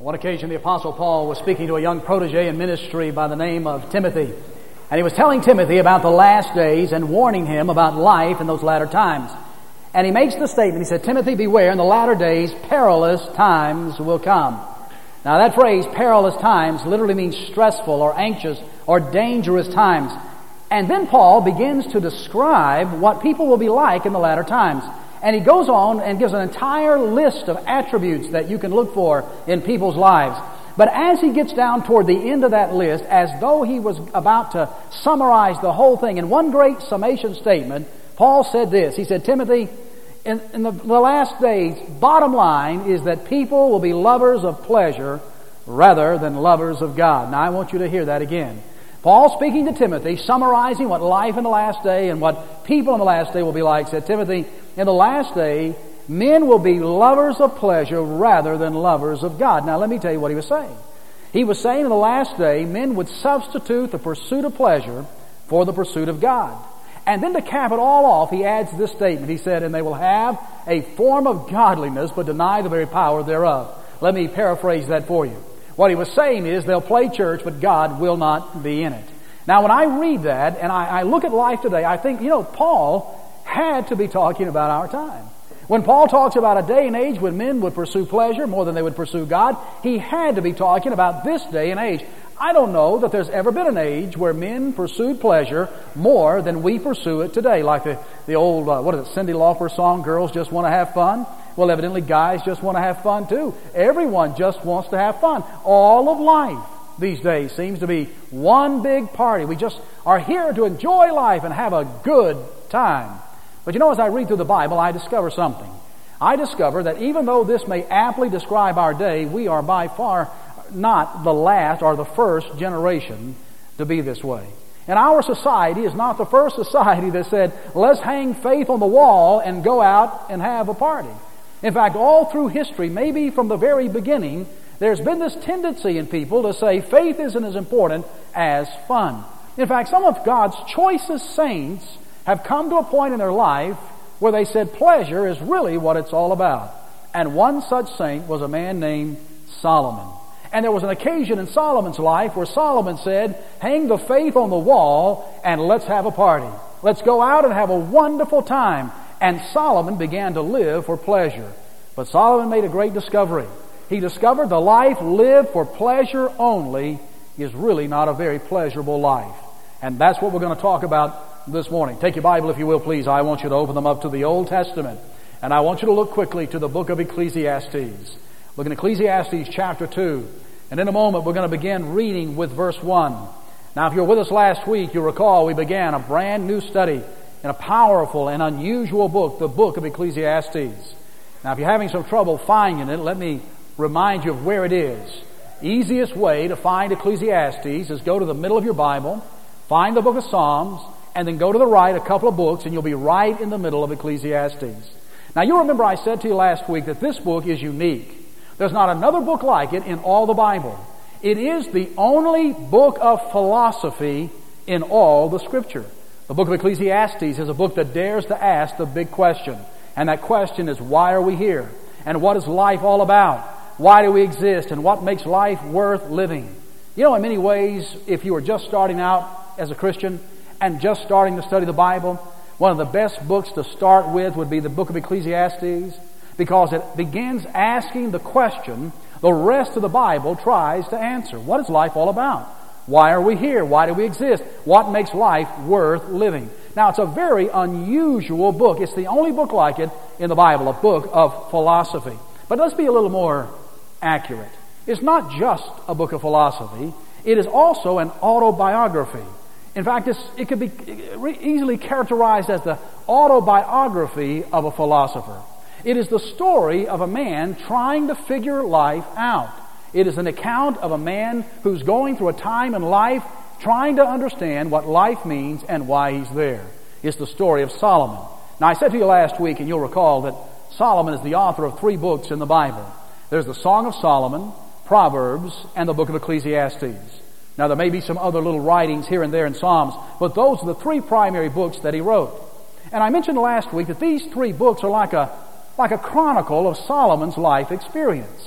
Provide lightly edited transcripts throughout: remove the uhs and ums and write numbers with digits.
one occasion, the Apostle Paul was speaking to a young protege in ministry by the name of Timothy. And he was telling Timothy about the last days and warning him about life in those latter times. And he makes the statement, he said, "Timothy, beware, in the latter days perilous times will come." Now that phrase, perilous times, literally means stressful or anxious or dangerous times. And then Paul begins to describe what people will be like in the latter times. And he goes on and gives an entire list of attributes that you can look for in people's lives. But as he gets down toward the end of that list, as though he was about to summarize the whole thing in one great summation statement, Paul said this. He said, "Timothy, in the last days, bottom line is that people will be lovers of pleasure rather than lovers of God." Now I want you to hear that again. Paul, speaking to Timothy, summarizing what life in the last day and what people in the last day will be like, said, "Timothy, in the last day, men will be lovers of pleasure rather than lovers of God." Now let me tell you what he was saying. He was saying in the last day, men would substitute the pursuit of pleasure for the pursuit of God. And then to cap it all off, he adds this statement. He said, "And they will have a form of godliness, but deny the very power thereof." Let me paraphrase that for you. What he was saying is they'll play church, but God will not be in it. Now when I read that and I look at life today, I think, Paul had to be talking about our time. When Paul talks about a day and age when men would pursue pleasure more than they would pursue God, he had to be talking about this day and age. I don't know that there's ever been an age where men pursued pleasure more than we pursue it today. Like the old, Cyndi Lauper song, "Girls Just Want to Have Fun." Well, evidently guys just want to have fun too. Everyone just wants to have fun. All of life these days seems to be one big party. We just are here to enjoy life and have a good time. But as I read through the Bible, I discover something. I discover that even though this may aptly describe our day, we are by far not the last or the first generation to be this way. And our society is not the first society that said, "Let's hang faith on the wall and go out and have a party." In fact, all through history, maybe from the very beginning, there's been this tendency in people to say faith isn't as important as fun. In fact, some of God's choicest saints have come to a point in their life where they said pleasure is really what it's all about. And one such saint was a man named Solomon. And there was an occasion in Solomon's life where Solomon said, "Hang the faith on the wall and let's have a party. Let's go out and have a wonderful time." And Solomon began to live for pleasure. But Solomon made a great discovery. He discovered the life lived for pleasure only is really not a very pleasurable life. And that's what we're going to talk about this morning. Take your Bible, if you will, please. I want you to open them up to the Old Testament. And I want you to look quickly to the book of Ecclesiastes. Look in Ecclesiastes chapter 2. And in a moment, we're going to begin reading with verse 1. Now, if you were with us last week, you'll recall we began a brand new study in a powerful and unusual book, the book of Ecclesiastes. Now, if you're having some trouble finding it, let me remind you of where it is. Easiest way to find Ecclesiastes is go to the middle of your Bible, find the book of Psalms, and then go to the right a couple of books, and you'll be right in the middle of Ecclesiastes. Now, you remember I said to you last week that this book is unique. There's not another book like it in all the Bible. It is the only book of philosophy in all the Scripture. The book of Ecclesiastes is a book that dares to ask the big question. And that question is, why are we here? And what is life all about? Why do we exist? And what makes life worth living? In many ways, if you were just starting out as a Christian and just starting to study the Bible, one of the best books to start with would be the book of Ecclesiastes, because it begins asking the question the rest of the Bible tries to answer. What is life all about? Why are we here? Why do we exist? What makes life worth living? Now, it's a very unusual book. It's the only book like it in the Bible, a book of philosophy. But let's be a little more accurate. It's not just a book of philosophy. It is also an autobiography. In fact, it could be easily characterized as the autobiography of a philosopher. It is the story of a man trying to figure life out. It is an account of a man who's going through a time in life trying to understand what life means and why he's there. It's the story of Solomon. Now, I said to you last week, and you'll recall, that Solomon is the author of 3 books in the Bible. There's the Song of Solomon, Proverbs, and the book of Ecclesiastes. Now, there may be some other little writings here and there in Psalms, but those are the 3 primary books that he wrote. And I mentioned last week that these 3 books are like a chronicle of Solomon's life experience.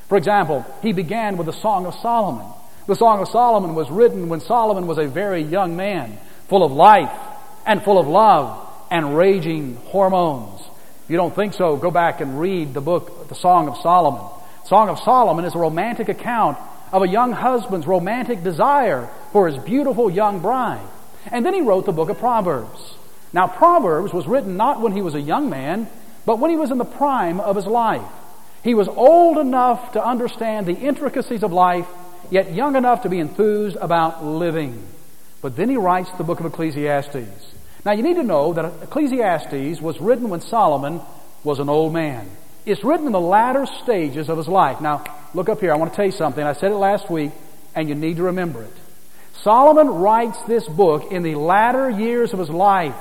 For example, he began with the Song of Solomon. The Song of Solomon was written when Solomon was a very young man, full of life and full of love and raging hormones. If you don't think so, go back and read the book, The Song of Solomon. Song of Solomon is a romantic account of a young husband's romantic desire for his beautiful young bride. And then he wrote the book of Proverbs. Now, Proverbs was written not when he was a young man, but when he was in the prime of his life. He was old enough to understand the intricacies of life, yet young enough to be enthused about living. But then he writes the book of Ecclesiastes. Now, you need to know that Ecclesiastes was written when Solomon was an old man. It's written in the latter stages of his life. Now, look up here. I want to tell you something. I said it last week, and you need to remember it. Solomon writes this book in the latter years of his life.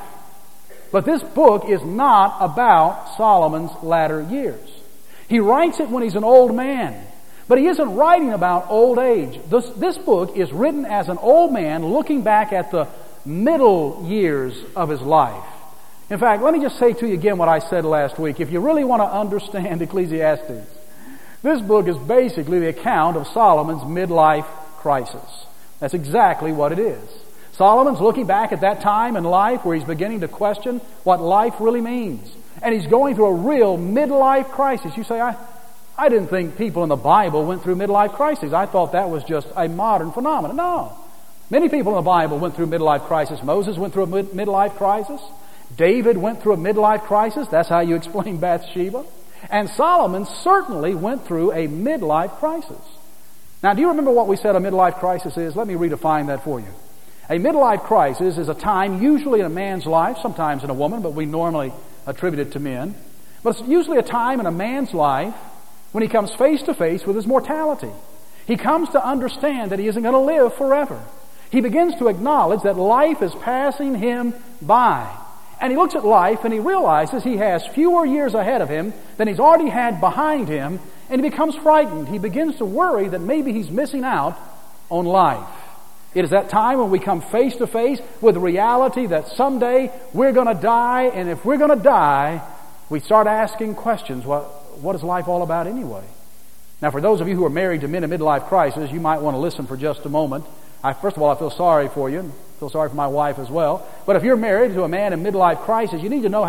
But this book is not about Solomon's latter years. He writes it when he's an old man. But he isn't writing about old age. This book is written as an old man looking back at the middle years of his life. In fact, let me just say to you again what I said last week. If you really want to understand Ecclesiastes, this book is basically the account of Solomon's midlife crisis. That's exactly what it is. Solomon's looking back at that time in life where he's beginning to question what life really means. And he's going through a real midlife crisis. You say, I didn't think people in the Bible went through midlife crises. I thought that was just a modern phenomenon. No. Many people in the Bible went through midlife crisis. Moses went through a midlife crisis. David went through a midlife crisis. That's how you explain Bathsheba. And Solomon certainly went through a midlife crisis. Now, do you remember what we said a midlife crisis is? Let me redefine that for you. A midlife crisis is a time usually in a man's life, sometimes in a woman, but we normally attribute it to men. But it's usually a time in a man's life when he comes face to face with his mortality. He comes to understand that he isn't going to live forever. He begins to acknowledge that life is passing him by. And he looks at life and he realizes he has fewer years ahead of him than he's already had behind him, and he becomes frightened. He begins to worry that maybe he's missing out on life. It is that time when we come face to face with the reality that someday we're going to die, and if we're going to die, we start asking questions. What is life all about anyway? Now, for those of you who are married to men in midlife crisis, you might want to listen for just a moment. First of all, I feel sorry for you, and I feel sorry for my wife as well. But if you're married to a man in midlife crisis, you need to know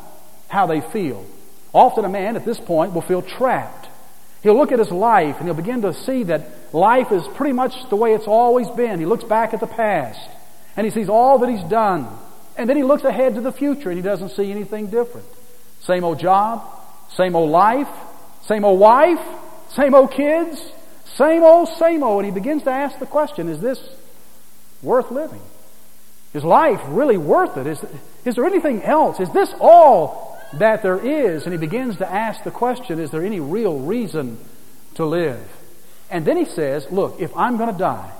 how they feel. Often a man at this point will feel trapped. He'll look at his life and he'll begin to see that life is pretty much the way it's always been. He looks back at the past and he sees all that he's done. And then he looks ahead to the future and he doesn't see anything different. Same old job, same old life, same old wife, same old kids, same old. And he begins to ask the question, is this worth living? Is life really worth it? Is there anything else? Is this all that there is? And he begins to ask the question, is there any real reason to live? And then he says, look, if I'm going to die,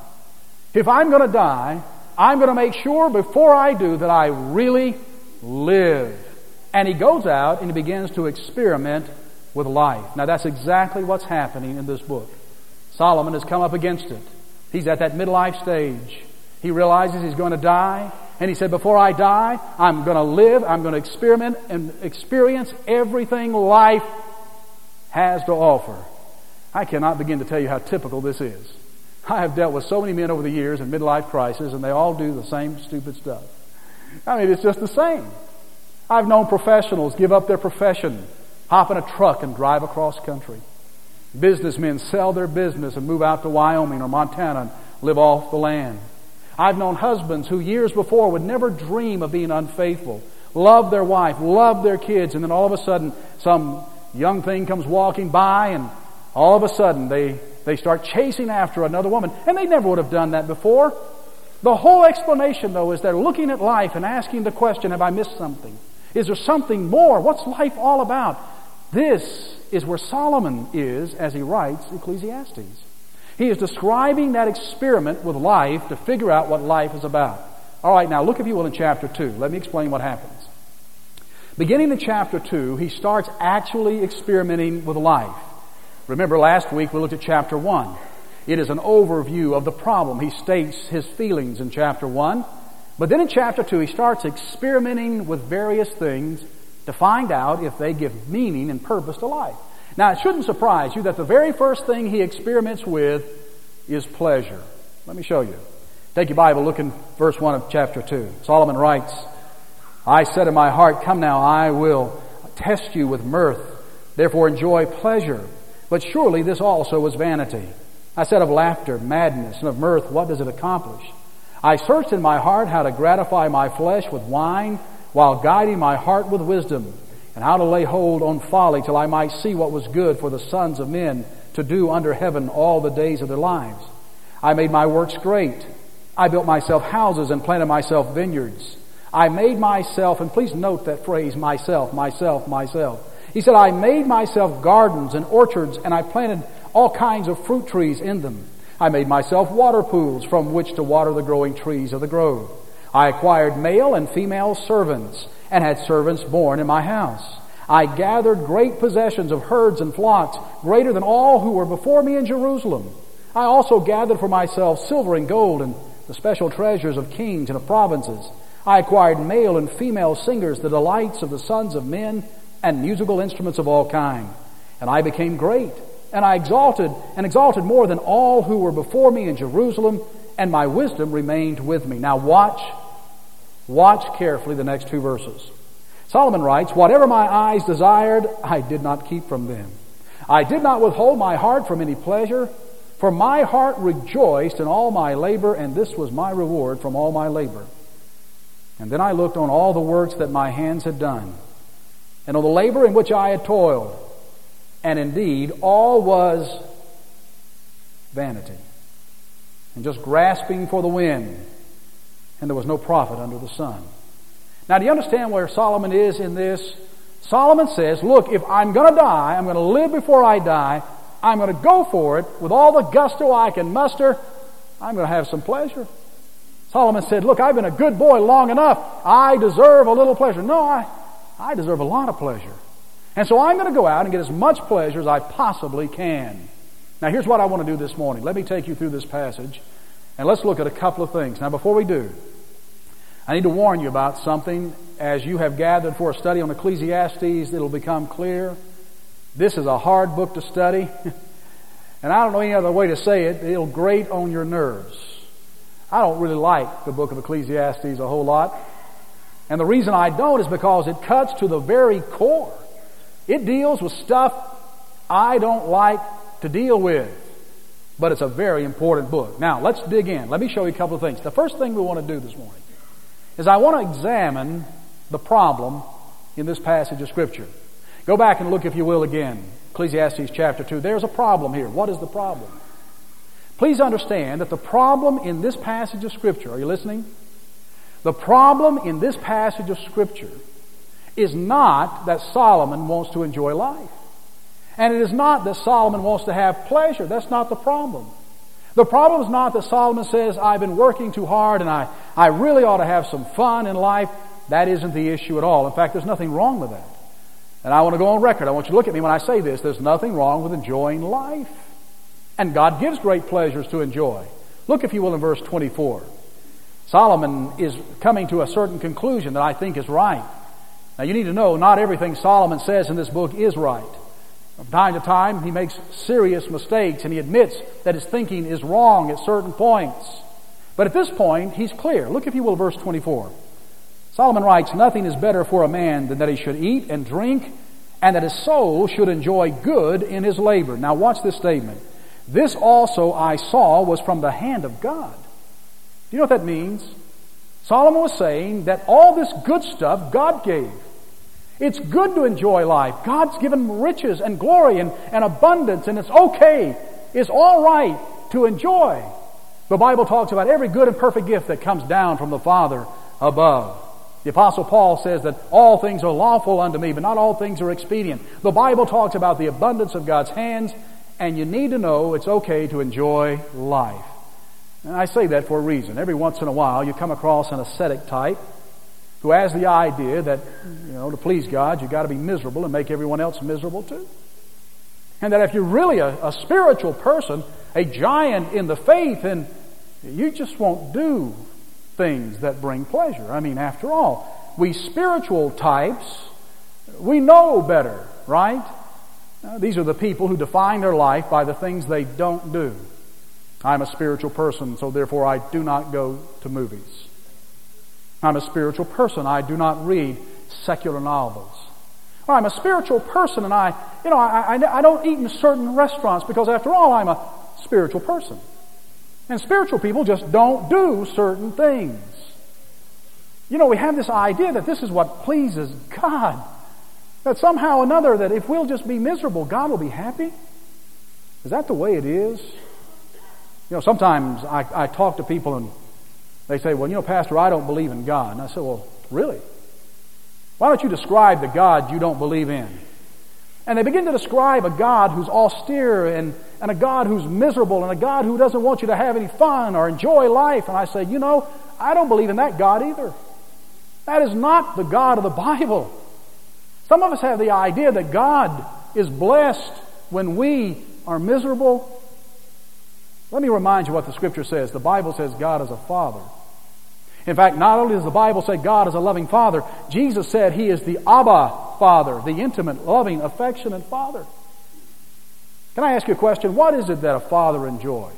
I'm going to make sure before I do that I really live. And he goes out and he begins to experiment with life. Now that's exactly what's happening in this book. Solomon has come up against it. He's at that midlife stage. He realizes he's going to die. And he said, before I die, I'm going to live, I'm going to experiment and experience everything life has to offer. I cannot begin to tell you how typical this is. I have dealt with so many men over the years in midlife crisis, and they all do the same stupid stuff. I mean, it's just the same. I've known professionals give up their profession, hop in a truck and drive across country. Businessmen sell their business and move out to Wyoming or Montana and live off the land. I've known husbands who years before would never dream of being unfaithful, love their wife, love their kids, and then all of a sudden some young thing comes walking by and all of a sudden they start chasing after another woman. And they never would have done that before. The whole explanation, though, is they're looking at life and asking the question, have I missed something? Is there something more? What's life all about? This is where Solomon is as he writes Ecclesiastes. He is describing that experiment with life to figure out what life is about. All right, now look, if you will, in chapter 2. Let me explain what happens. Beginning in chapter 2, he starts actually experimenting with life. Remember, last week we looked at chapter 1. It is an overview of the problem. He states his feelings in chapter 1. But then in chapter 2, he starts experimenting with various things to find out if they give meaning and purpose to life. Now, it shouldn't surprise you that the very first thing he experiments with is pleasure. Let me show you. Take your Bible, look in verse 1 of chapter 2. Solomon writes, I said in my heart, come now, I will test you with mirth. Therefore enjoy pleasure. But surely this also was vanity. I said of laughter, madness, and of mirth, what does it accomplish? I searched in my heart how to gratify my flesh with wine, while guiding my heart with wisdom, and how to lay hold on folly till I might see what was good for the sons of men to do under heaven all the days of their lives. I made my works great. I built myself houses and planted myself vineyards. I made myself, and please note that phrase, myself, myself, myself. He said, I made myself gardens and orchards, and I planted all kinds of fruit trees in them. I made myself water pools from which to water the growing trees of the grove. I acquired male and female servants, and had servants born in my house. I gathered great possessions of herds and flocks, greater than all who were before me in Jerusalem. I also gathered for myself silver and gold, and the special treasures of kings and of provinces. I acquired male and female singers, the delights of the sons of men, and musical instruments of all kind. And I became great, and I exalted more than all who were before me in Jerusalem, and my wisdom remained with me. Now watch carefully the next two verses. Solomon writes, whatever my eyes desired, I did not keep from them. I did not withhold my heart from any pleasure, for my heart rejoiced in all my labor, and this was my reward from all my labor. And then I looked on all the works that my hands had done, and on the labor in which I had toiled, and indeed all was vanity, and just grasping for the wind, and there was no profit under the sun. Now, do you understand where Solomon is in this? Solomon says, look, if I'm going to die, I'm going to live before I die, I'm going to go for it with all the gusto I can muster. I'm going to have some pleasure. Solomon said, look, I've been a good boy long enough. I deserve a little pleasure. No, I deserve a lot of pleasure. And so I'm going to go out and get as much pleasure as I possibly can. Now, here's what I want to do this morning. Let me take you through this passage, and let's look at a couple of things. Now, before we do, I need to warn you about something. As you have gathered for a study on Ecclesiastes, it'll become clear. This is a hard book to study. And I don't know any other way to say it. It'll grate on your nerves. I don't really like the book of Ecclesiastes a whole lot. And the reason I don't is because it cuts to the very core. It deals with stuff I don't like to deal with. But it's a very important book. Now, let's dig in. Let me show you a couple of things. The first thing we want to do this morning is I want to examine the problem in this passage of Scripture. Go back and look, if you will, again. Ecclesiastes chapter 2. There's a problem here. What is the problem? Please understand that the problem in this passage of Scripture, are you listening? The problem in this passage of Scripture is not that Solomon wants to enjoy life. And it is not that Solomon wants to have pleasure. That's not the problem. The problem is not that Solomon says, I've been working too hard and I really ought to have some fun in life. That isn't the issue at all. In fact, there's nothing wrong with that. And I want to go on record. I want you to look at me when I say this. There's nothing wrong with enjoying life. And God gives great pleasures to enjoy. Look, if you will, in verse 24. Solomon is coming to a certain conclusion that I think is right. Now, you need to know, not everything Solomon says in this book is right. From time to time, he makes serious mistakes, and he admits that his thinking is wrong at certain points. But at this point, he's clear. Look, if you will, verse 24. Solomon writes, nothing is better for a man than that he should eat and drink, and that his soul should enjoy good in his labor. Now watch this statement. This also I saw was from the hand of God. Do you know what that means? Solomon was saying that all this good stuff God gave. It's good to enjoy life. God's given riches and glory and abundance, and it's okay. It's all right to enjoy. The Bible talks about every good and perfect gift that comes down from the Father above. The Apostle Paul says that all things are lawful unto me, but not all things are expedient. The Bible talks about the abundance of God's hands, and you need to know it's okay to enjoy life. And I say that for a reason. Every once in a while you come across an ascetic type who has the idea that, to please God, you've got to be miserable and make everyone else miserable too. And that if you're really a spiritual person, a giant in the faith, then you just won't do things that bring pleasure. I mean, after all, we spiritual types, we know better, right? These are the people who define their life by the things they don't do. I'm a spiritual person, so therefore I do not go to movies. I'm a spiritual person, I do not read secular novels. Or I'm a spiritual person and I don't eat in certain restaurants because after all I'm a spiritual person. And spiritual people just don't do certain things. We have this idea that this is what pleases God. That somehow or another, that if we'll just be miserable, God will be happy. Is that the way it is? Sometimes I talk to people and they say, well, Pastor, I don't believe in God. And I say, well, really? Why don't you describe the God you don't believe in? And they begin to describe a God who's austere and a God who's miserable and a God who doesn't want you to have any fun or enjoy life. And I say, I don't believe in that God either. That is not the God of the Bible. Some of us have the idea that God is blessed when we are miserable. Let me remind you what the Scripture says. The Bible says God is a Father. In fact, not only does the Bible say God is a loving Father, Jesus said He is the Abba Father, the intimate, loving, affectionate Father. Can I ask you a question? What is it that a father enjoys?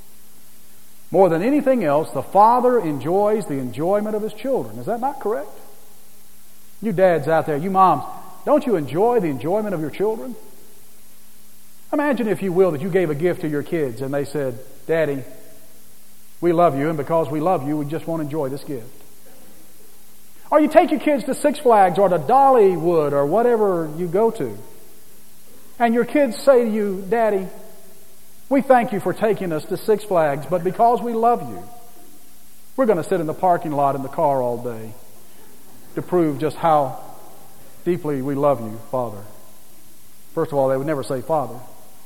More than anything else, the father enjoys the enjoyment of his children. Is that not correct? You dads out there, you moms, don't you enjoy the enjoyment of your children? Imagine, if you will, that you gave a gift to your kids and they said, Daddy, we love you, and because we love you, we just want to enjoy this gift. Or you take your kids to Six Flags or to Dollywood or whatever you go to, and your kids say to you, Daddy, we thank you for taking us to Six Flags, but because we love you, we're going to sit in the parking lot in the car all day to prove just how deeply we love you, Father. First of all, they would never say Father.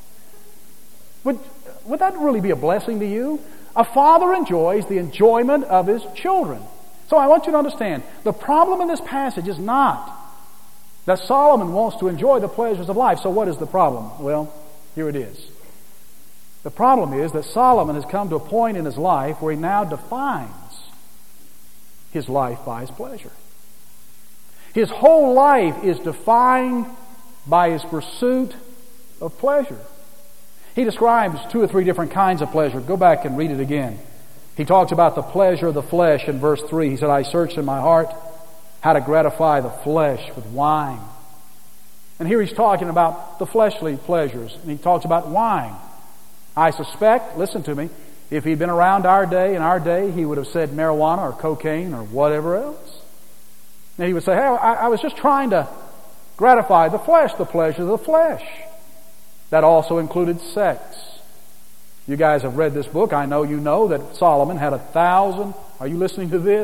Would that really be a blessing to you? A father enjoys the enjoyment of his children. So I want you to understand, the problem in this passage is not that Solomon wants to enjoy the pleasures of life. So what is the problem? Well, here it is. The problem is that Solomon has come to a point in his life where he now defines his life by his pleasure. His whole life is defined by his pursuit of pleasure. He describes 2 or 3 different kinds of pleasure. Go back and read it again. He talks about the pleasure of the flesh in verse 3. He said, I searched in my heart how to gratify the flesh with wine. And here he's talking about the fleshly pleasures. And he talks about wine. I suspect, listen to me, if he'd been around our day, he would have said marijuana or cocaine or whatever else. And he would say, hey, I was just trying to gratify the flesh, the pleasures of the flesh. That also included sex. You guys have read this book. I know you know that Solomon had 1,000. Are you listening to this?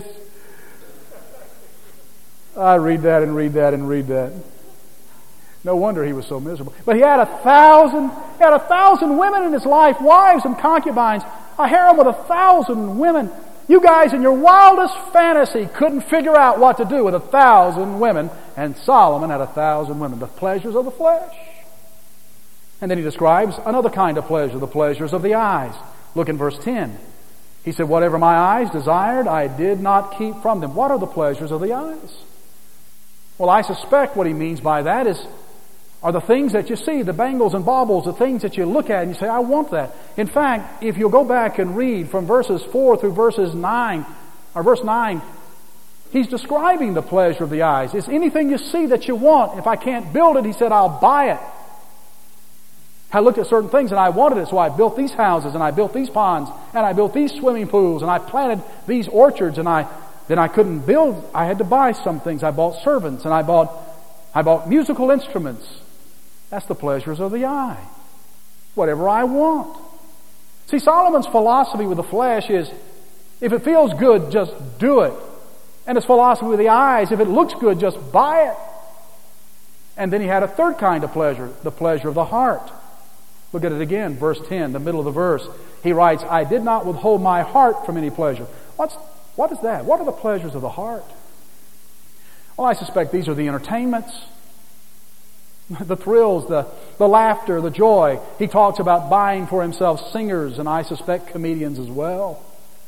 I read that and read that and read that. No wonder he was so miserable. But he had 1,000 women in his life, wives and concubines, a harem with 1,000 women. You guys in your wildest fantasy couldn't figure out what to do with 1,000 women, and Solomon had 1,000 women, the pleasures of the flesh. And then he describes another kind of pleasure, the pleasures of the eyes. Look in verse 10. He said, whatever my eyes desired, I did not keep from them. What are the pleasures of the eyes? Well, I suspect what he means by that are the things that you see, the bangles and baubles, the things that you look at and you say, I want that. In fact, if you'll go back and read from verses 4 through verse 9, he's describing the pleasure of the eyes. It's anything you see that you want. If I can't build it, he said, I'll buy it. I looked at certain things and I wanted it, so I built these houses and I built these ponds and I built these swimming pools and I planted these orchards, and then I couldn't build. I had to buy some things. I bought servants and I bought musical instruments. That's the pleasures of the eye. Whatever I want. See, Solomon's philosophy with the flesh is, if it feels good, just do it. And his philosophy with the eyes, if it looks good, just buy it. And then he had a third kind of pleasure, the pleasure of the heart. Look at it again, verse 10, the middle of the verse. He writes, I did not withhold my heart from any pleasure. What is that? What are the pleasures of the heart? Well, I suspect these are the entertainments, the thrills, the laughter, the joy. He talks about buying for himself singers, and I suspect comedians as well.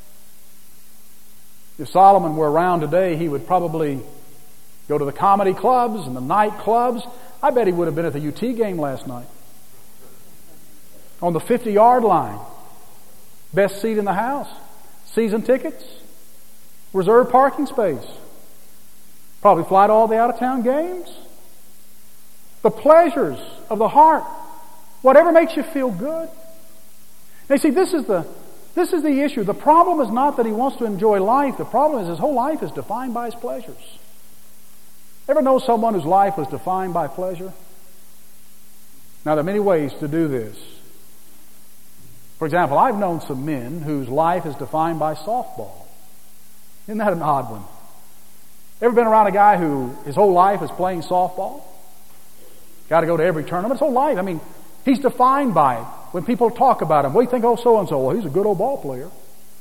If Solomon were around today, he would probably go to the comedy clubs and the night clubs. I bet he would have been at the UT game last night. On the 50-yard line. Best seat in the house. Season tickets. Reserved parking space. Probably fly to all the out-of-town games. The pleasures of the heart. Whatever makes you feel good. Now you see, this is the issue. The problem is not that he wants to enjoy life. The problem is his whole life is defined by his pleasures. Ever know someone whose life was defined by pleasure? Now there are many ways to do this. For example, I've known some men whose life is defined by softball. Isn't that an odd one? Ever been around a guy who his whole life is playing softball? Got to go to every tournament. His whole life. I mean, he's defined by it. When people talk about him, what do you think? Oh, so-and-so. Well, he's a good old ball player.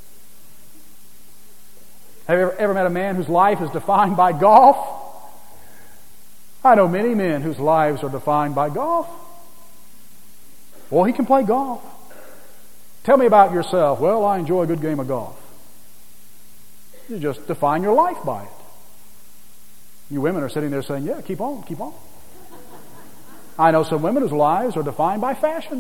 Have you ever met a man whose life is defined by golf? I know many men whose lives are defined by golf. Well, he can play golf. Tell me about yourself. Well, I enjoy a good game of golf. You just define your life by it. You women are sitting there saying, yeah, keep on, keep on. I know some women whose lives are defined by fashion.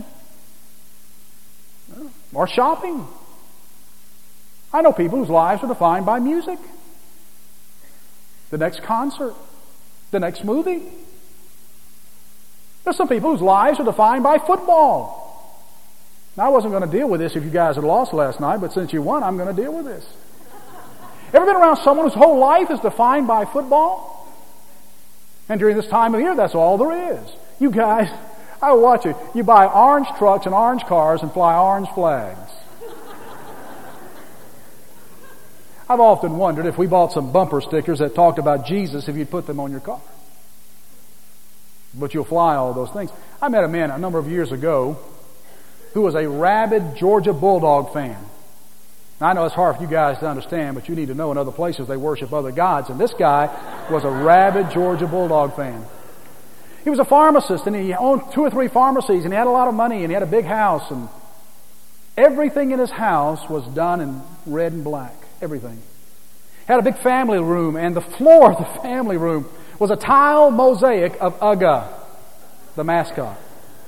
Or shopping. I know people whose lives are defined by music. The next concert. The next movie. There's some people whose lives are defined by football. Now, I wasn't going to deal with this if you guys had lost last night, but since you won, I'm going to deal with this. Ever been around someone whose whole life is defined by football? And during this time of year, that's all there is. You guys, I watch it. You buy orange trucks and orange cars and fly orange flags. I've often wondered if we bought some bumper stickers that talked about Jesus, if you'd put them on your car. But you'll fly all those things. I met a man a number of years ago who was a rabid Georgia Bulldog fan. Now, I know it's hard for you guys to understand, but you need to know in other places they worship other gods. And this guy was a rabid Georgia Bulldog fan. He was a pharmacist, and he owned 2 or 3 pharmacies, and he had a lot of money, and he had a big house, and everything in his house was done in red and black. Everything. He had a big family room, and the floor of the family room was a tile mosaic of Uga, the mascot.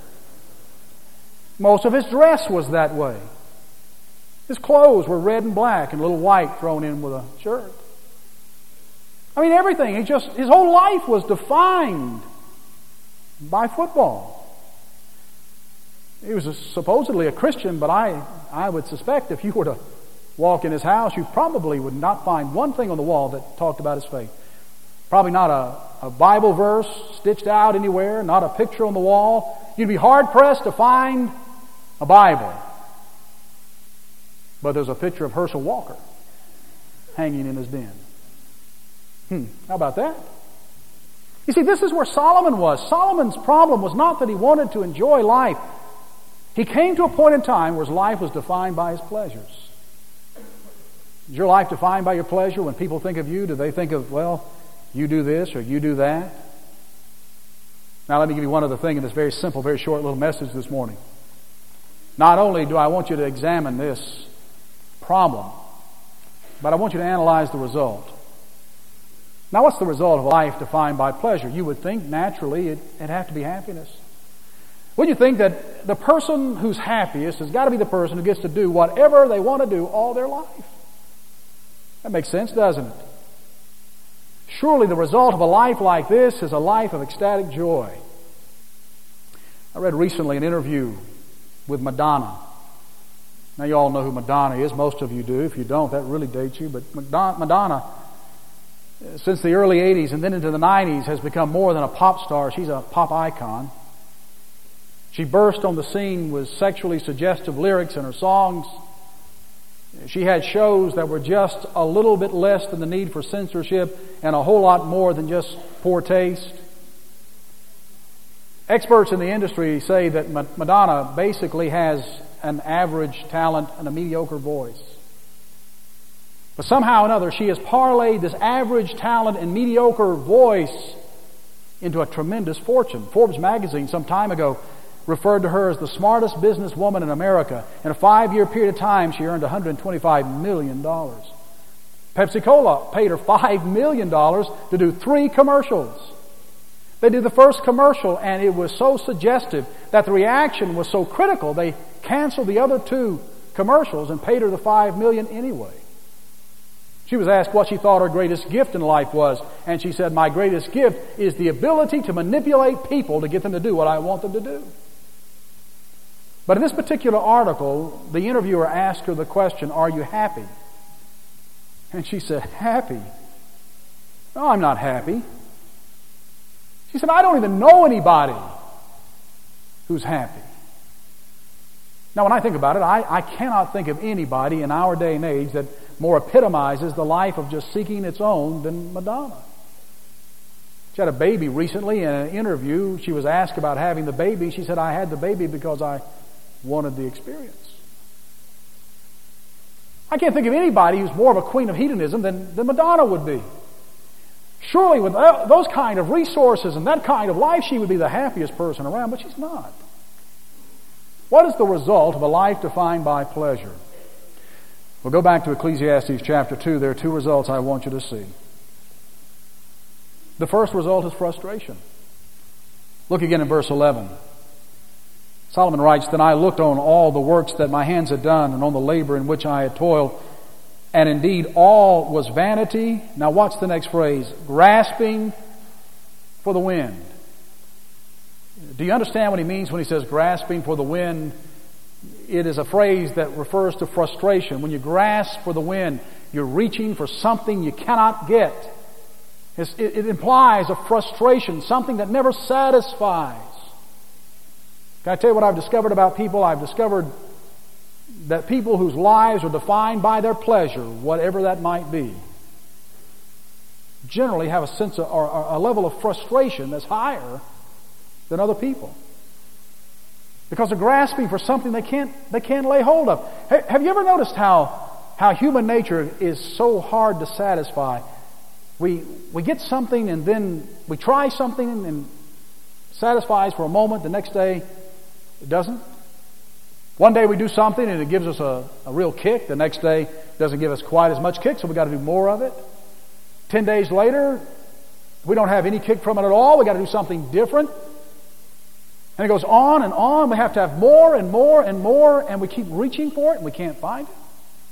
Most of his dress was that way. His clothes were red and black and a little white thrown in with a shirt. I mean, everything. His whole life was defined by football. He was supposedly a Christian, but I would suspect if you were to walk in his house, you probably would not find one thing on the wall that talked about his faith. Probably not a Bible verse stitched out anywhere, not a picture on the wall. You'd be hard-pressed to find a Bible. But there's a picture of Herschel Walker hanging in his den. How about that? You see, this is where Solomon was. Solomon's problem was not that he wanted to enjoy life. He came to a point in time where his life was defined by his pleasures. Is your life defined by your pleasure? When people think of you, do they think of, well, you do this or you do that? Now let me give you one other thing in this very simple, very short little message this morning. Not only do I want you to examine this problem, but I want you to analyze the result. Now what's the result of a life defined by pleasure? You would think naturally it'd have to be happiness. Wouldn't you think that the person who's happiest has got to be the person who gets to do whatever they want to do all their life? That makes sense, doesn't it? Surely the result of a life like this is a life of ecstatic joy. I read recently an interview with Madonna. Now you all know who Madonna is. Most of you do. If you don't, that really dates you. But Madonna, since the early 80s and then into the 90s, has become more than a pop star. She's a pop icon. She burst on the scene with sexually suggestive lyrics in her songs. She had shows that were just a little bit less than the need for censorship and a whole lot more than just poor taste. Experts in the industry say that Madonna basically has an average talent and a mediocre voice. But somehow or another, she has parlayed this average talent and mediocre voice into a tremendous fortune. Forbes magazine some time ago referred to her as the smartest businesswoman in America. In a 5-year period of time, she earned $125 million. Pepsi-Cola paid her $5 million to do 3 commercials. They did the first commercial, and it was so suggestive that the reaction was so critical, they canceled the other 2 commercials and paid her the $5 million anyway. She was asked what she thought her greatest gift in life was, and she said, "My greatest gift is the ability to manipulate people to get them to do what I want them to do." But in this particular article, the interviewer asked her the question, "Are you happy?" And she said, "Happy? No, I'm not happy." She said, "I don't even know anybody who's happy." Now, when I think about it, I cannot think of anybody in our day and age that more epitomizes the life of just seeking its own than Madonna. She had a baby recently. In an interview, she was asked about having the baby. She said, "I had the baby because I wanted the experience." I can't think of anybody who's more of a queen of hedonism than Madonna would be. Surely with those kind of resources and that kind of life, she would be the happiest person around, but she's not. What is the result of a life defined by pleasure? We'll go back to Ecclesiastes chapter 2. There are 2 results I want you to see. The first result is frustration. Look again in verse 11. Solomon writes, "Then I looked on all the works that my hands had done, and on the labor in which I had toiled, and indeed all was vanity." Now what's the next phrase? Grasping for the wind. Do you understand what he means when he says grasping for the wind? It is a phrase that refers to frustration. When you grasp for the wind, you're reaching for something you cannot get. It implies a frustration, something that never satisfies. Can I tell you what I've discovered about people? I've discovered that people whose lives are defined by their pleasure, whatever that might be, generally have a sense of, or a level of frustration that's higher than other people, because they're grasping for something they can't lay hold of. Have you ever noticed how human nature is so hard to satisfy? We get something, and then we try something and satisfies for a moment. The next day it doesn't. One day we do something and it gives us a real kick. The next day it doesn't give us quite as much kick, so we got to do more of it. 10 days later, we don't have any kick from it at all. We got to do something different. And it goes on and on. We have to have more and more and more, and we keep reaching for it and we can't find it.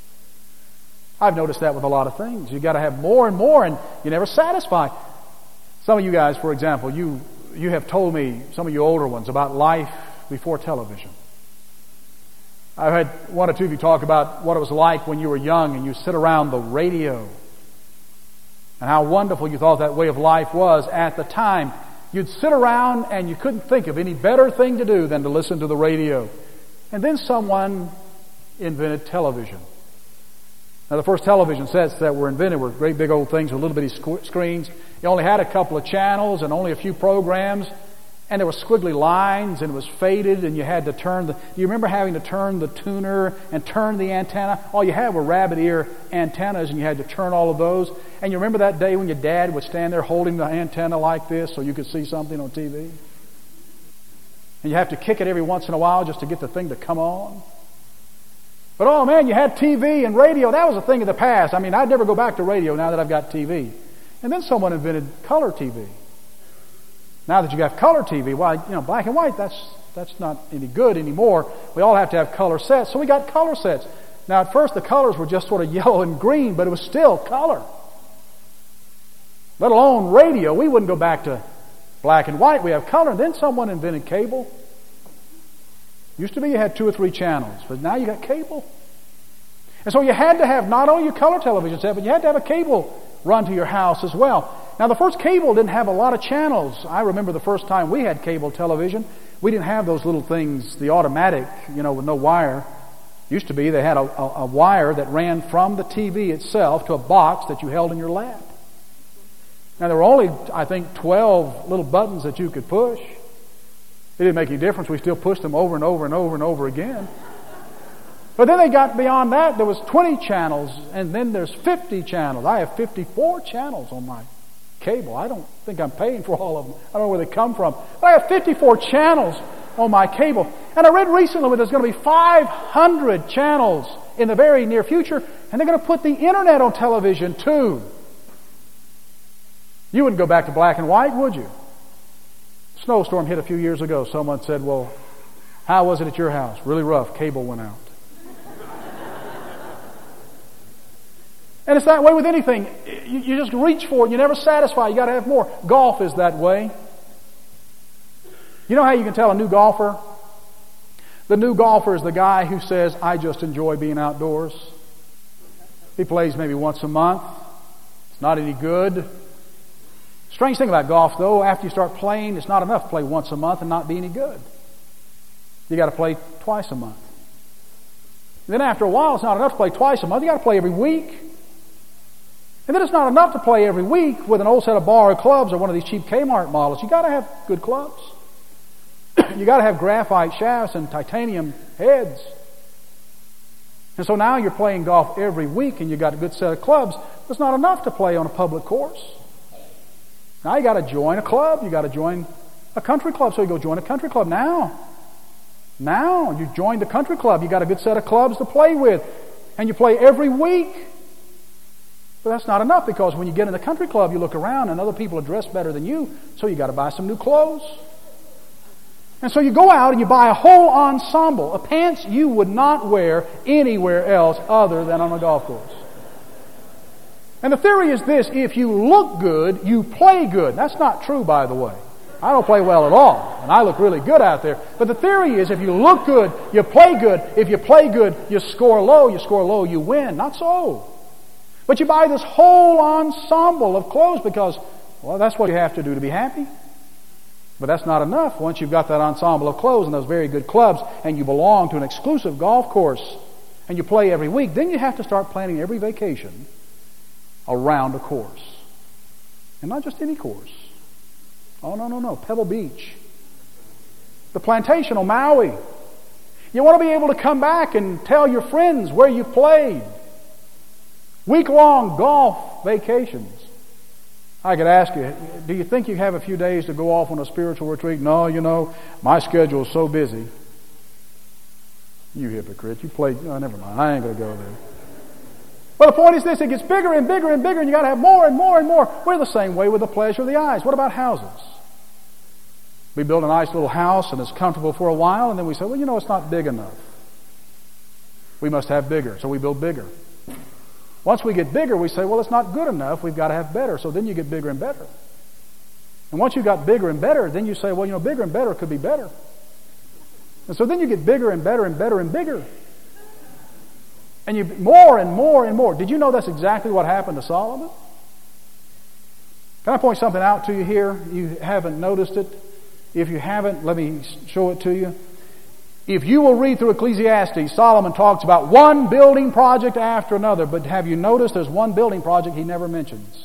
I've noticed that with a lot of things. You got to have more and more, and you never satisfy. Some of you guys, for example, you have told me, some of you older ones, about life before television. I've had one or two of you talk about what it was like when you were young and you sit around the radio and how wonderful you thought that way of life was at the time. You'd sit around and you couldn't think of any better thing to do than to listen to the radio. And then someone invented television. Now, the first television sets that were invented were great big old things with little bitty screens. You only had a couple of channels and only a few programs. And there were squiggly lines, and it was faded, and you had to turn do you remember having to turn the tuner and turn the antenna? All you had were rabbit ear antennas, and you had to turn all of those. And you remember that day when your dad would stand there holding the antenna like this so you could see something on TV? And you have to kick it every once in a while just to get the thing to come on. But oh man, you had TV and radio. That was a thing of the past. I mean, I'd never go back to radio now that I've got TV. And then someone invented color TV. Now that you got color TV, well, black and white, that's not any good anymore. We all have to have color sets, so we got color sets. Now at first the colors were just sort of yellow and green, but it was still color. Let alone radio. We wouldn't go back to black and white. We have color. And then someone invented cable. Used to be you had 2 or 3 channels, but now you got cable. And so you had to have not only your color television set, but you had to have a cable run to your house as well. Now, the first cable didn't have a lot of channels. I remember the first time we had cable television, we didn't have those little things, the automatic, with no wire. Used to be they had a wire that ran from the TV itself to a box that you held in your lap. Now, there were only, I think, 12 little buttons that you could push. It didn't make any difference. We still pushed them over and over and over and over again. But then they got beyond that. There was 20 channels, and then there's 50 channels. I have 54 channels on my cable. I don't think I'm paying for all of them. I don't know where they come from. But I have 54 channels on my cable. And I read recently that there's going to be 500 channels in the very near future, and they're going to put the internet on television too. You wouldn't go back to black and white, would you? Snowstorm hit a few years ago. Someone said, well, how was it at your house? Really rough. Cable went out. And it's that way with anything. You just reach for it. You're never satisfied. You got to have more. Golf is that way. You know how you can tell a new golfer? The new golfer is the guy who says, I just enjoy being outdoors. He plays maybe once a month. It's not any good. Strange thing about golf, though, after you start playing, it's not enough to play once a month and not be any good. You got to play twice a month. Then after a while, it's not enough to play twice a month. You got to play every week. And then it's not enough to play every week with an old set of borrowed clubs or one of these cheap Kmart models. You got to have good clubs. You got to have graphite shafts and titanium heads. And so now you're playing golf every week and you got a good set of clubs. It's not enough to play on a public course. Now you got to join a club. You got to join a country club. So you go join a country club now. Now you join the country club. You got a good set of clubs to play with, and you play every week. But that's not enough, because when you get in the country club, you look around and other people are dressed better than you, so you got to buy some new clothes. And so you go out and you buy a whole ensemble of pants you would not wear anywhere else other than on a golf course. And the theory is this: if you look good, you play good. That's not true, by the way. I don't play well at all, and I look really good out there. But the theory is, if you look good, you play good. If you play good, you score low. You score low, you win. Not so. But you buy this whole ensemble of clothes because, well, that's what you have to do to be happy. But that's not enough. Once you've got that ensemble of clothes and those very good clubs, and you belong to an exclusive golf course, and you play every week, then you have to start planning every vacation around a course. And not just any course. Oh, no. Pebble Beach. The Plantation on Maui. You want to be able to come back and tell your friends where you played. Week-long golf vacations. I could ask you, do you think you have a few days to go off on a spiritual retreat? No, my schedule is so busy. You hypocrite. You play. Oh, never mind. I ain't going to go there. But the point is this: it gets bigger and bigger and bigger, and you got to have more and more and more. We're the same way with the pleasure of the eyes. What about houses? We build a nice little house, and it's comfortable for a while, and then we say, well, it's not big enough. We must have bigger, so we build bigger. Once we get bigger, we say, well, it's not good enough. We've got to have better. So then you get bigger and better. And once you got bigger and better, then you say, well, bigger and better could be better. And so then you get bigger and better and better and bigger. And you more and more and more. Did you know that's exactly what happened to Solomon? Can I point something out to you here? You haven't noticed it. If you haven't, let me show it to you. If you will read through Ecclesiastes, Solomon talks about one building project after another. But have you noticed there's one building project he never mentions?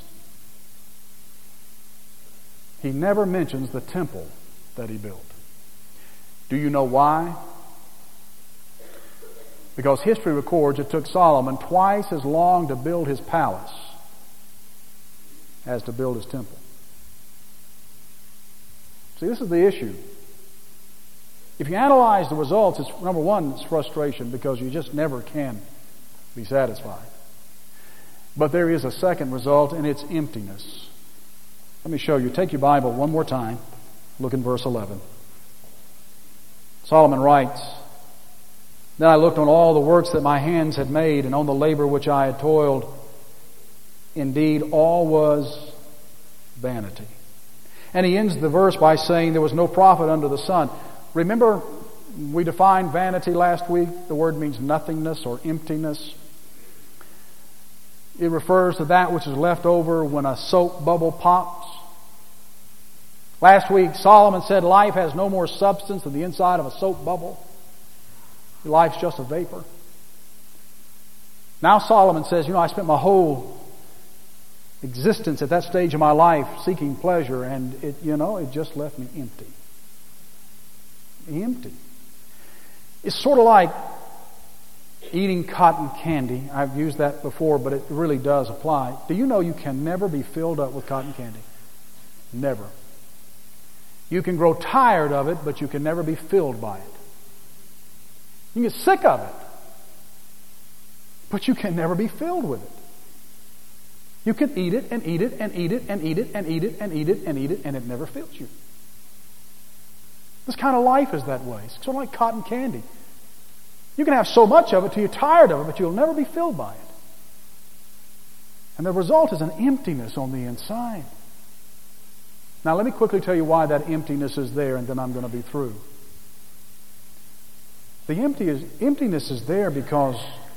He never mentions the temple that he built. Do you know why? Because history records it took Solomon twice as long to build his palace as to build his temple. See, this is the issue. If you analyze the results, it's number one, it's frustration, because you just never can be satisfied. But there is a second result, and it's emptiness. Let me show you. Take your Bible one more time. Look in verse 11. Solomon writes, "Then I looked on all the works that my hands had made, and on the labor which I had toiled. Indeed, all was vanity." And he ends the verse by saying there was no profit under the sun. Remember, we defined vanity last week. The word means nothingness or emptiness. It refers to that which is left over when a soap bubble pops. Last week, Solomon said life has no more substance than the inside of a soap bubble. Life's just a vapor. Now Solomon says, I spent my whole existence at that stage of my life seeking pleasure, and it just left me empty. Empty. It's sort of like eating cotton candy. I've used that before, but it really does apply. Do you know you can never be filled up with cotton candy? Never. You can grow tired of it, but you can never be filled by it. You can get sick of it, but you can never be filled with it. You can eat it and eat it and eat it and eat it and eat it and eat it and eat it, and it never fills you. This kind of life is that way. It's sort of like cotton candy. You can have so much of it till you're tired of it, but you'll never be filled by it. And the result is an emptiness on the inside. Now let me quickly tell you why that emptiness is there, and then I'm going to be through. The emptiness is there because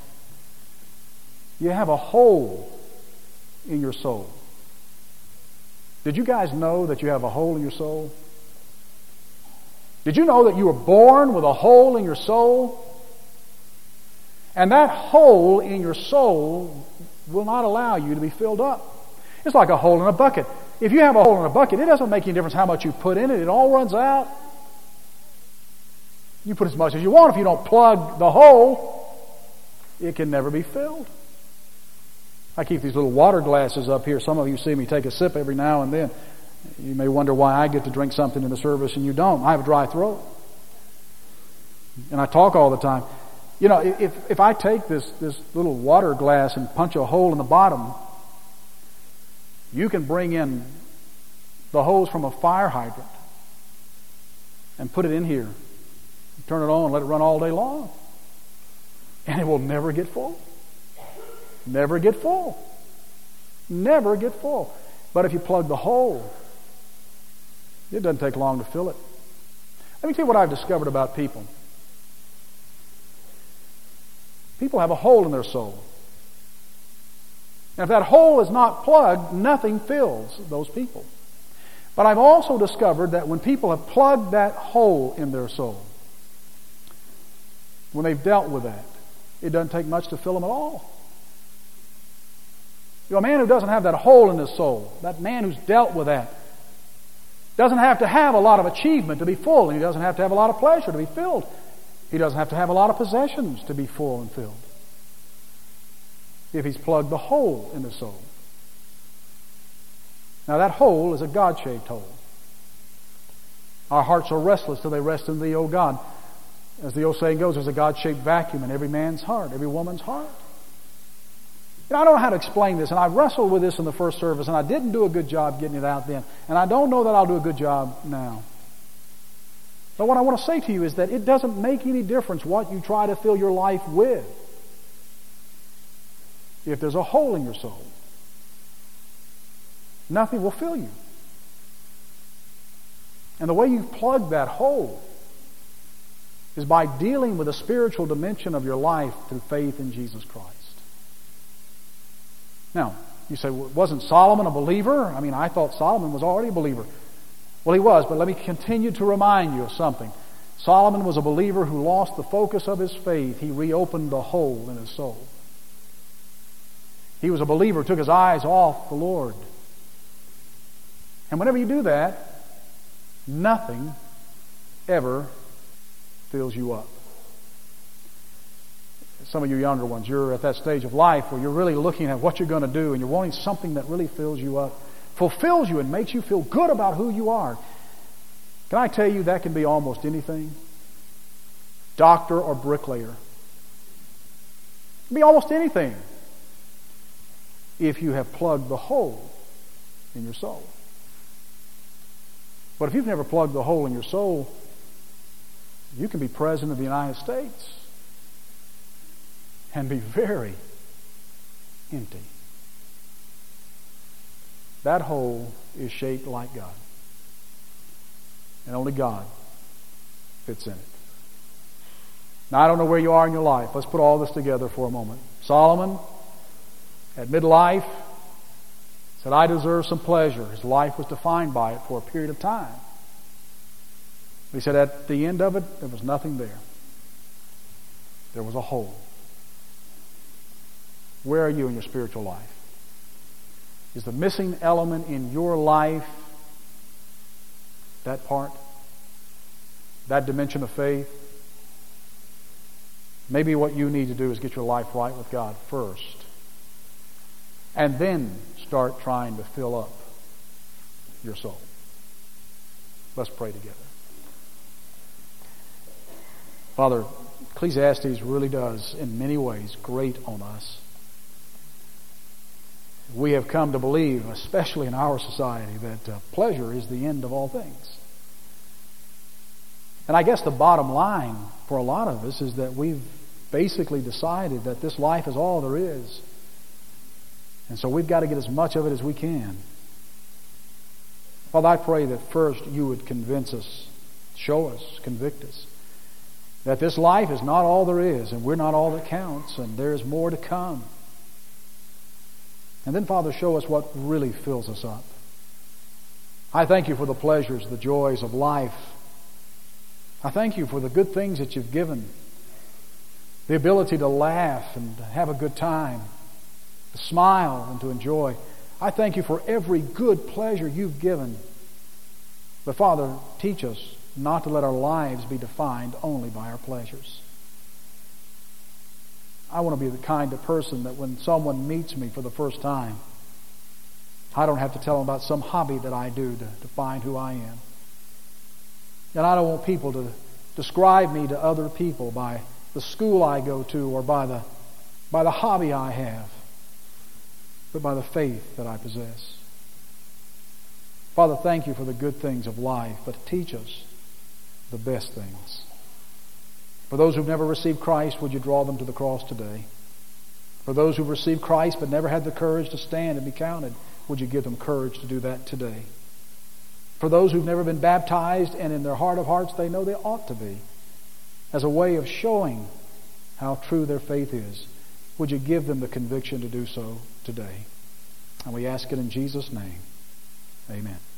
you have a hole in your soul. Did you guys know that you have a hole in your soul? Did you know that you were born with a hole in your soul? And that hole in your soul will not allow you to be filled up. It's like a hole in a bucket. If you have a hole in a bucket, it doesn't make any difference how much you put in it. It all runs out. You put as much as you want. If you don't plug the hole, it can never be filled. I keep these little water glasses up here. Some of you see me take a sip every now and then. You may wonder why I get to drink something in the service and you don't. I have a dry throat. And I talk all the time. You know, if I take this little water glass and punch a hole in the bottom, you can bring in the hose from a fire hydrant and put it in here. Turn it on and let it run all day long. And it will never get full. Never get full. Never get full. But if you plug the hole, it doesn't take long to fill it. Let me tell you what I've discovered about people. People have a hole in their soul. And if that hole is not plugged, nothing fills those people. But I've also discovered that when people have plugged that hole in their soul, when they've dealt with that, it doesn't take much to fill them at all. You know, a man who doesn't have that hole in his soul, that man who's dealt with that, doesn't have to have a lot of achievement to be full, and he doesn't have to have a lot of pleasure to be filled. He doesn't have to have a lot of possessions to be full and filled. If he's plugged the hole in his soul. Now that hole is a God-shaped hole. Our hearts are restless till they rest in Thee, O God. As the old saying goes, there's a God-shaped vacuum in every man's heart, every woman's heart. You know, I don't know how to explain this, and I wrestled with this in the first service, and I didn't do a good job getting it out then. And I don't know that I'll do a good job now. But what I want to say to you is that it doesn't make any difference what you try to fill your life with if there's a hole in your soul. Nothing will fill you. And the way you plug that hole is by dealing with the spiritual dimension of your life through faith in Jesus Christ. Now, you say, well, wasn't Solomon a believer? I mean, I thought Solomon was already a believer. Well, he was, but let me continue to remind you of something. Solomon was a believer who lost the focus of his faith. He reopened the hole in his soul. He was a believer who took his eyes off the Lord. And whenever you do that, nothing ever fills you up. Some of you younger ones, you're at that stage of life where you're really looking at what you're going to do and you're wanting something that really fills you up, fulfills you and makes you feel good about who you are. Can I tell you that can be almost anything? Doctor or bricklayer. It can be almost anything if you have plugged the hole in your soul. But if you've never plugged the hole in your soul, you can be President of the United States and be very empty. That hole is shaped like God. And only God fits in it. Now, I don't know where you are in your life. Let's put all this together for a moment. Solomon, at midlife, said, I deserve some pleasure. His life was defined by it for a period of time. He said at the end of it, there was nothing there. There was a hole. Where are you in your spiritual life? Is the missing element in your life that part? That dimension of faith? Maybe what you need to do is get your life right with God first. And then start trying to fill up your soul. Let's pray together. Father, Ecclesiastes really does, in many ways, grate on us. We have come to believe, especially in our society, that pleasure is the end of all things. And I guess the bottom line for a lot of us is that we've basically decided that this life is all there is. And so we've got to get as much of it as we can. Father, I pray that first you would convince us, show us, convict us, that this life is not all there is, and we're not all that counts, and there is more to come. And then, Father, show us what really fills us up. I thank you for the pleasures, the joys of life. I thank you for the good things that you've given, the ability to laugh and to have a good time, to smile and to enjoy. I thank you for every good pleasure you've given. But Father, teach us not to let our lives be defined only by our pleasures. I want to be the kind of person that when someone meets me for the first time, I don't have to tell them about some hobby that I do to define who I am. And I don't want people to describe me to other people by the school I go to or by the hobby I have, but by the faith that I possess. Father, thank you for the good things of life, but teach us the best things. For those who've never received Christ, would you draw them to the cross today? For those who've received Christ but never had the courage to stand and be counted, would you give them courage to do that today? For those who've never been baptized and in their heart of hearts they know they ought to be, as a way of showing how true their faith is, would you give them the conviction to do so today? And we ask it in Jesus' name. Amen.